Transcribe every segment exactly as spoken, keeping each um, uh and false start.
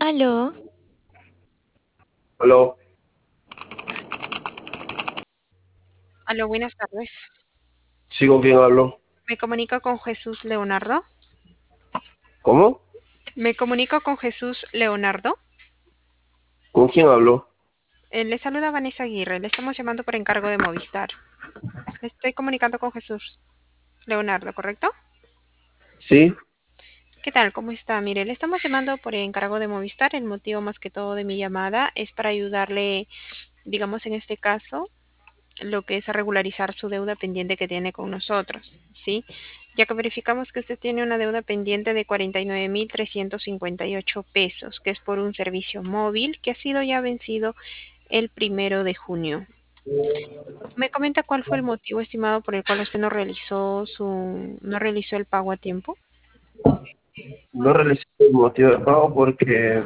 Aló, Aló, Aló, buenas tardes. ¿sí con quién hablo? Me comunico con Jesús Leonardo. ¿Cómo? Me comunico con Jesús Leonardo. ¿Con quién hablo? Eh, le saluda Vanessa Aguirre. Le estamos llamando por encargo de Movistar. Le estoy comunicando con Jesús Leonardo, ¿correcto? Sí, ¿Qué tal? ¿Cómo está? Mire, le estamos llamando por encargo de Movistar. El motivo más que todo de mi llamada es para ayudarle, digamos en este caso, lo que es a regularizar su deuda pendiente que tiene con nosotros, ¿sí? Ya que verificamos que usted tiene una deuda pendiente de cuarenta y nueve mil trescientos cincuenta y ocho pesos, que es por un servicio móvil que ha sido ya vencido el primero de junio. ¿Me comenta cuál fue el motivo estimado por el cual usted no realizó su, no realizó el pago a tiempo? no realicé el motivo de pago porque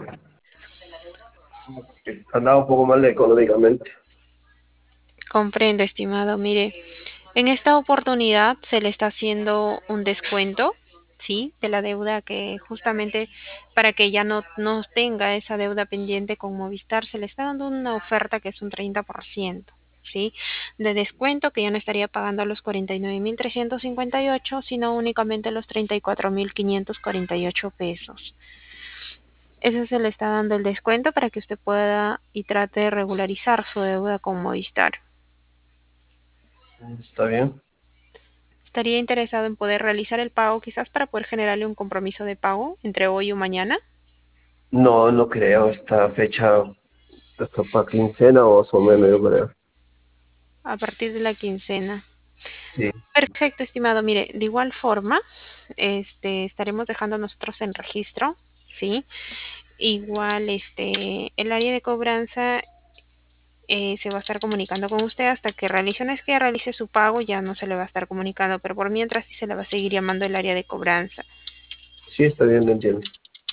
andaba un poco mal económicamente. Comprendo, estimado. Mire, en esta oportunidad se le está haciendo un descuento, ¿sí? De la deuda que justamente para que ya no, no tenga esa deuda pendiente con Movistar, se le está dando una oferta que es un treinta por ciento, ¿sí? De descuento que ya no estaría pagando los cuarenta y nueve mil trescientos cincuenta y ocho, sino únicamente los treinta y cuatro mil quinientos cuarenta y ocho pesos. Ese se le está dando el descuento para que usted pueda y trate de regularizar su deuda con Movistar. ¿Está bien? ¿Estaría interesado en poder realizar el pago quizás para poder generarle un compromiso de pago entre hoy y mañana? No, no creo. Esta fecha está para quincena o más o menos, yo creo. A partir de la quincena. Sí, Perfecto, estimado. Mire, de igual forma, este, estaremos dejando nosotros en registro, ¿sí? Igual, este, el área de cobranza eh, se va a estar comunicando con usted hasta que realice, una vez que realice su pago, ya no se le va a estar comunicando, pero por mientras sí se le va a seguir llamando el área de cobranza. sí, está bien, lo entiendo.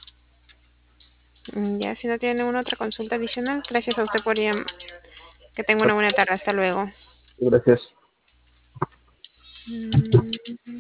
Mm, Ya, si no tiene ninguna otra consulta adicional, gracias a usted por llam- que tenga una buena tarde. Hasta luego. Gracias. Mm.